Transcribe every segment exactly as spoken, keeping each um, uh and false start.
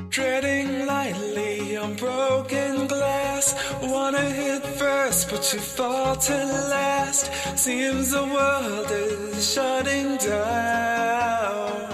Treading lightly on broken glass. Wanna hit first, but you fall to last. Seems the world is shutting down.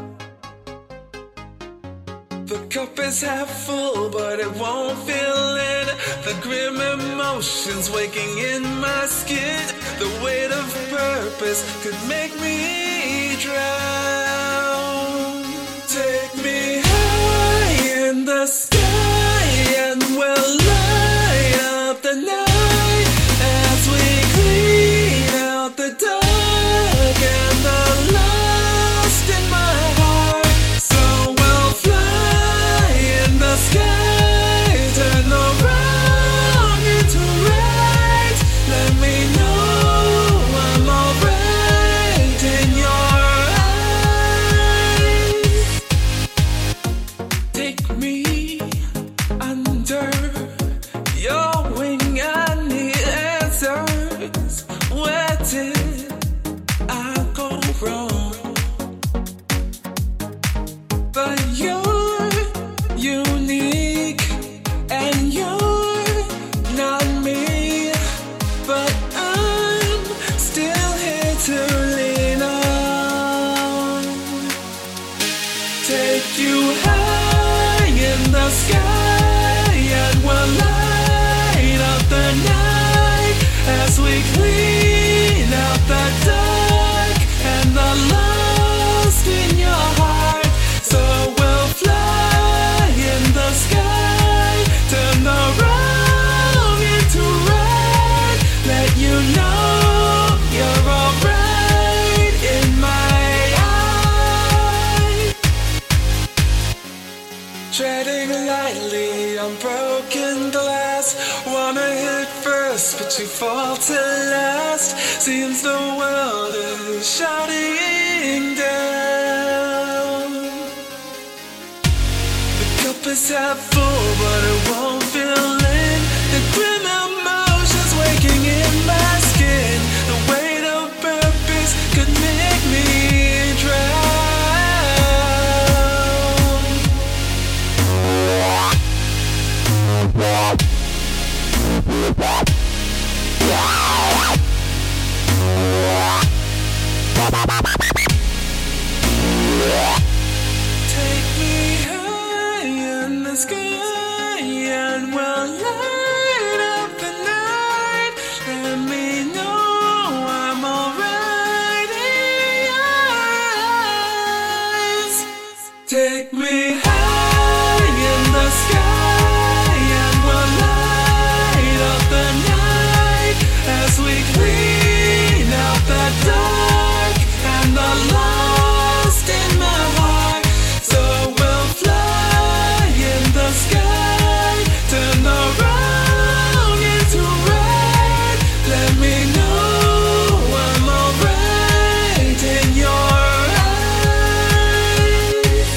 The cup is half full, but it won't fill in. The grim emotions waking in my skin. The weight of purpose could make me drown. Take me high in the sky, and we'll light up the night as we clean out the dark and the lost in my heart. So we'll fly in the sky, turn the wrong into right. Let me know I'm alright in your eyes. Take me under your wing, I need answers. Where did I go wrong? But you're unique, and you're not me. But I'm still here to lean on. Take you high in the sky, and we'll light up the night as we clean out the dark and the lost in your heart. So we'll fly in the sky, turn the wrong into right. Let you know you're alright in my eyes. Treading lightly on broken glass. Wanna hit first, but you fall to last. Seems the world is shutting down. The cup is half full, but it won't fill in. The grim emotions waking in my skin. The weight of purpose could make me drown. Take me high in the sky, and we'll light up the night. Let me know I'm alright in your eyes. Take me high in the sky, and we'll light up the night as we clean out the dark and the lost in my heart. So we'll fly in the sky, turn the wrong into right. Let me know I'm alright in your eyes.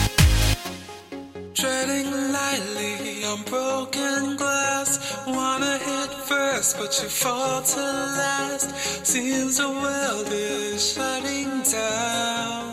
Treading lightly on broken glass. Wanna hit first, but you fall to last. Seems the world is shutting down.